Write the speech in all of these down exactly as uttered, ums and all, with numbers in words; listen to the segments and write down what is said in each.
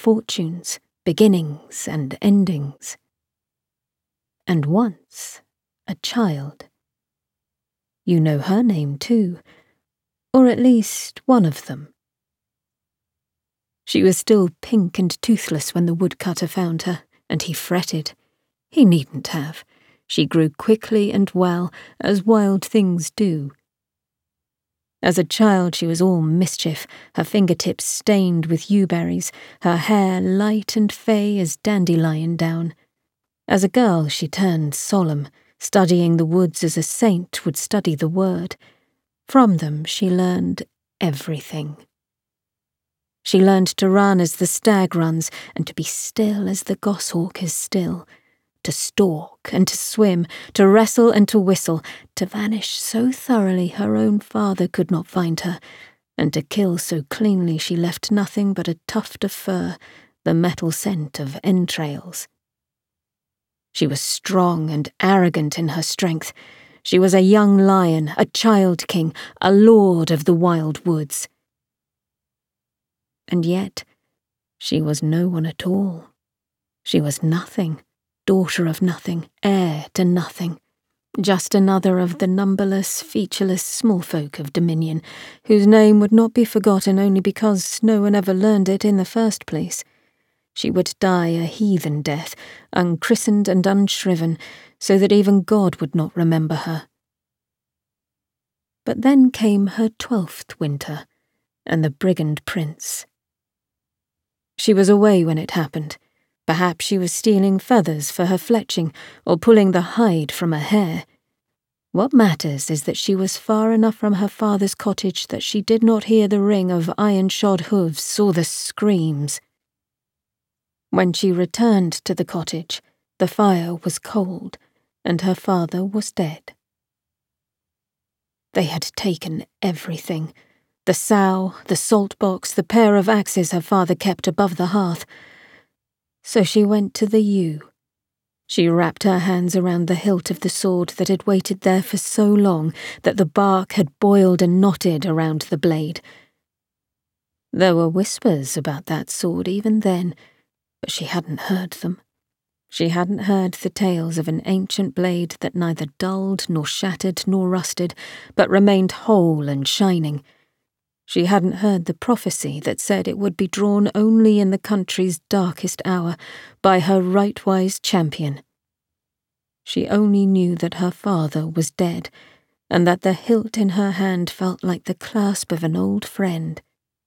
fortunes, beginnings and endings. And once, a child. You know her name too, or at least one of them. She was still pink and toothless when the woodcutter found her, and he fretted. He needn't have. She grew quickly and well, as wild things do. As a child she was all mischief, her fingertips stained with yewberries, her hair light and fey as dandelion down. As a girl she turned solemn, studying the woods as a saint would study the word. From them she learned everything. She learned to run as the stag runs, and to be still as the goshawk is still, to stalk and to swim, to wrestle and to whistle, to vanish so thoroughly her own father could not find her, and to kill so cleanly she left nothing but a tuft of fur, the metal scent of entrails. She was strong and arrogant in her strength. She was a young lion, a child king, a lord of the wild woods. And yet she was no one at all. She was nothing. Daughter of nothing, heir to nothing, just another of the numberless, featureless small folk of Dominion, whose name would not be forgotten only because no one ever learned it in the first place. She would die a heathen death, unchristened and unshriven, so that even God would not remember her. But then came her twelfth winter, and the brigand prince. She was away when it happened. Perhaps she was stealing feathers for her fletching, or pulling the hide from a hare. What matters is that she was far enough from her father's cottage that she did not hear the ring of iron-shod hoofs or the screams. When she returned to the cottage, the fire was cold, and her father was dead. They had taken everything. The sow, the salt box, the pair of axes her father kept above the hearth. So she went to the yew. She wrapped her hands around the hilt of the sword that had waited there for so long that the bark had boiled and knotted around the blade. There were whispers about that sword even then, but she hadn't heard them. She hadn't heard the tales of an ancient blade that neither dulled nor shattered nor rusted, but remained whole and shining. She hadn't heard the prophecy that said it would be drawn only in the country's darkest hour by her right-wise champion. She only knew that her father was dead, and that the hilt in her hand felt like the clasp of an old friend.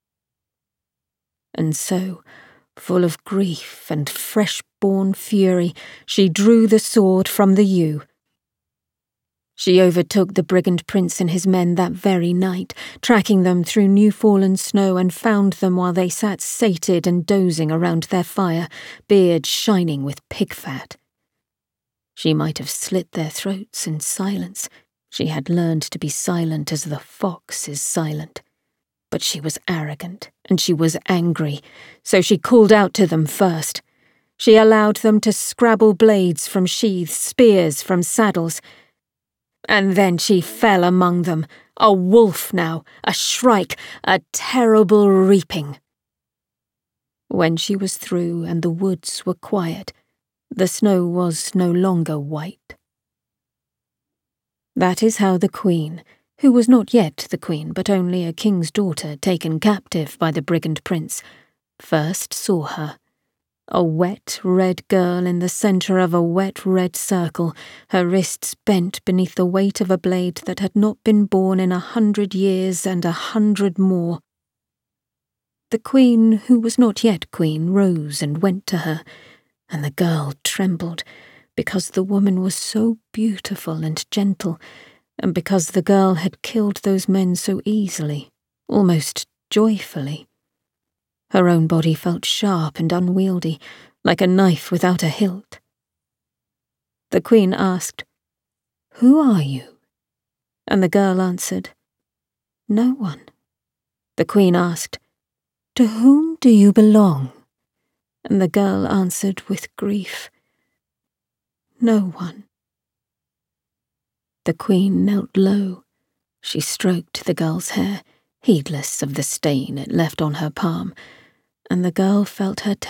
And so, full of grief and fresh-born fury, she drew the sword from the yew. She overtook the brigand prince and his men that very night, tracking them through new-fallen snow, and found them while they sat sated and dozing around their fire, beards shining with pig-fat. She might have slit their throats in silence. She had learned to be silent as the fox is silent. But she was arrogant, and she was angry, so she called out to them first. She allowed them to scrabble blades from sheaths, spears from saddles. And then she fell among them, a wolf now, a shrike, a terrible reaping. When she was through and the woods were quiet, the snow was no longer white. That is how the queen, who was not yet the queen but only a king's daughter taken captive by the brigand prince, first saw her. A wet, red girl in the centre of a wet, red circle, her wrists bent beneath the weight of a blade that had not been born in a hundred years and a hundred more. The queen, who was not yet queen, rose and went to her, and the girl trembled, because the woman was so beautiful and gentle, and because the girl had killed those men so easily, almost joyfully. Her own body felt sharp and unwieldy, like a knife without a hilt. The queen asked, "Who are you?" And the girl answered, "No one." The queen asked, "To whom do you belong?" And the girl answered with grief, "No one." The queen knelt low. She stroked the girl's hair, heedless of the stain it left on her palm, and the girl felt her